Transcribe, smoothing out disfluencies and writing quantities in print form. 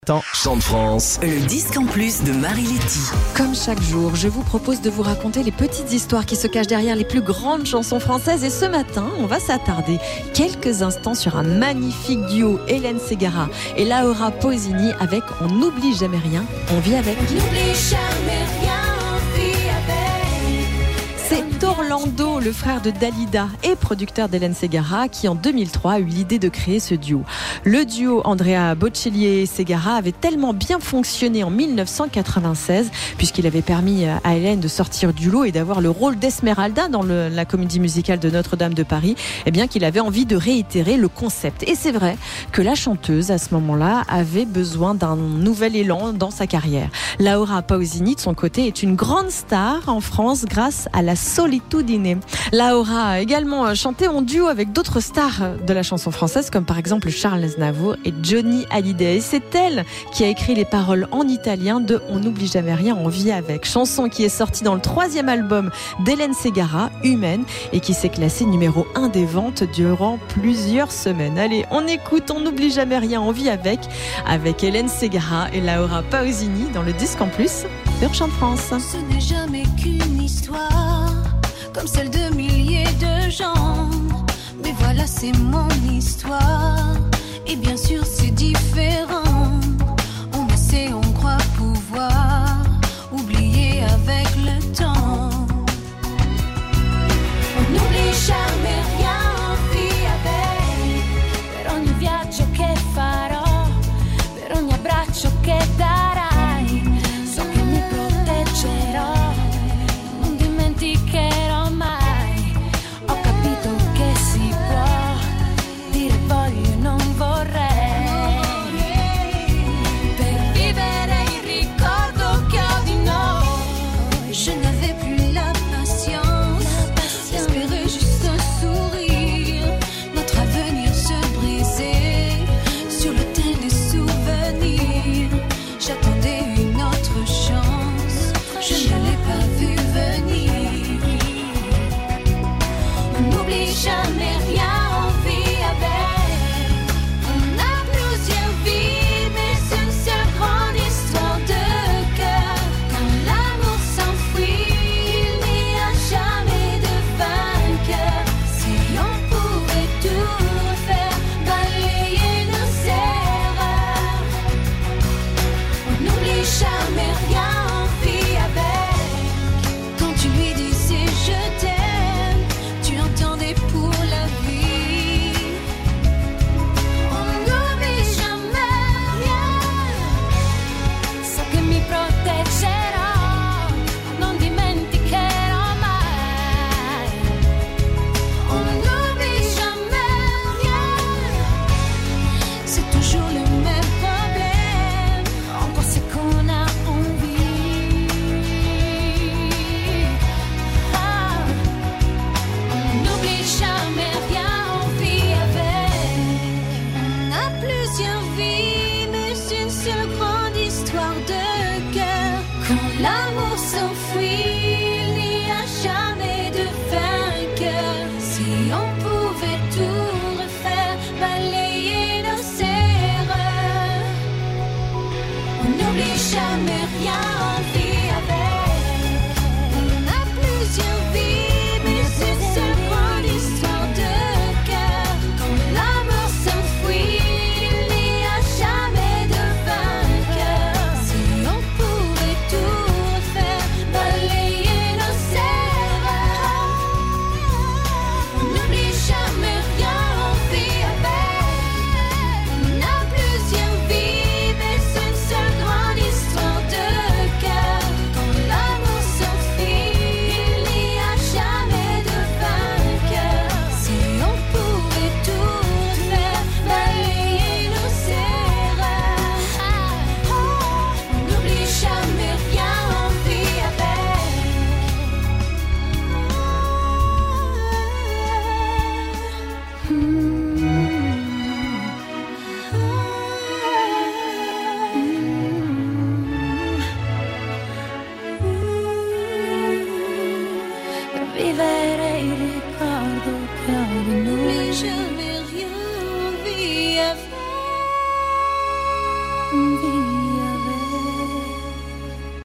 Chant de France. Le disque en plus de Marie-Letty. Comme chaque jour, je vous propose de vous raconter les petites histoires qui se cachent derrière les plus grandes chansons françaises. Et ce matin, on va s'attarder quelques instants sur un magnifique duo, Hélène Ségara et Laura Pausini avec On n'oublie jamais rien, on vit avec. On n'oublie jamais rien, on vit avec. C'est Orlando, le frère de Dalida et producteur d'Hélène Ségara, qui en 2003 a eu l'idée de créer ce duo. Le duo Andrea Bocelli et Ségara avait tellement bien fonctionné en 1996, puisqu'il avait permis à Hélène de sortir du lot et d'avoir le rôle d'Esmeralda dans la comédie musicale de Notre-Dame de Paris, eh bien qu'il avait envie de réitérer le concept. Et c'est vrai que la chanteuse, à ce moment-là, avait besoin d'un nouvel élan dans sa carrière. Laura Pausini, de son côté, est une grande star en France grâce à la Solitudine. Laura a également chanté en duo avec d'autres stars de la chanson française, comme par exemple Charles Aznavour et Johnny Hallyday. Et c'est elle qui a écrit les paroles en italien de On n'oublie jamais rien, on vit avec. Chanson qui est sortie dans le 3e album d'Hélène Ségara, Humaine, et qui s'est classée numéro 1 des ventes durant plusieurs semaines. Allez, on écoute On n'oublie jamais rien, on vit avec Hélène Ségara et Laura Pausini dans le disque en plus de Chant de France. Ce n'est jamais qu'une histoire comme celle de milliers de gens, mais voilà, c'est mon histoire. Et bien sûr c'est différent. On essaie, on croit pouvoir oublier avec le temps. On n'oublie jamais rien, on vit avec. Per ogni viaggio che farò, per ogni abbraccio che darai, so che mi proteggerò, non dimenticherò mai. Ho capito che si può dire voglio e non vorrei. Je n'avais plus la patience d'espérer juste un sourire. Notre avenir se brisait sur l'autel des souvenirs. J'attendais une autre chance, je ne l'ai pas vu venir. On n'oublie jamais rien, on vit avec. On a plusieurs vies, mais une seule grande histoire de cœur. Quand l'amour s'enfuit, il n'y a jamais de vainqueur. Si on pouvait tout refaire, balayer nos erreurs. On n'oublie jamais rien, on vit avec. Quand tu lui disais je t'aime, tu l'entendais pour la vie. On n'oublie jamais rien, so che mi proteggerò, non dimenticherò mai. On n'oublie jamais rien, c'est toujours le même problème, on pense qu'on a envie. On n'oublie jamais rien, on vit avec. On a plusieurs vies, mais une seule grande histoire de cœur. Quand l'amour s'enfuit, il n'y a jamais de vainqueur. Si on pouvait tout refaire, balayer nos erreurs. On n'oublie jamais rien, on vit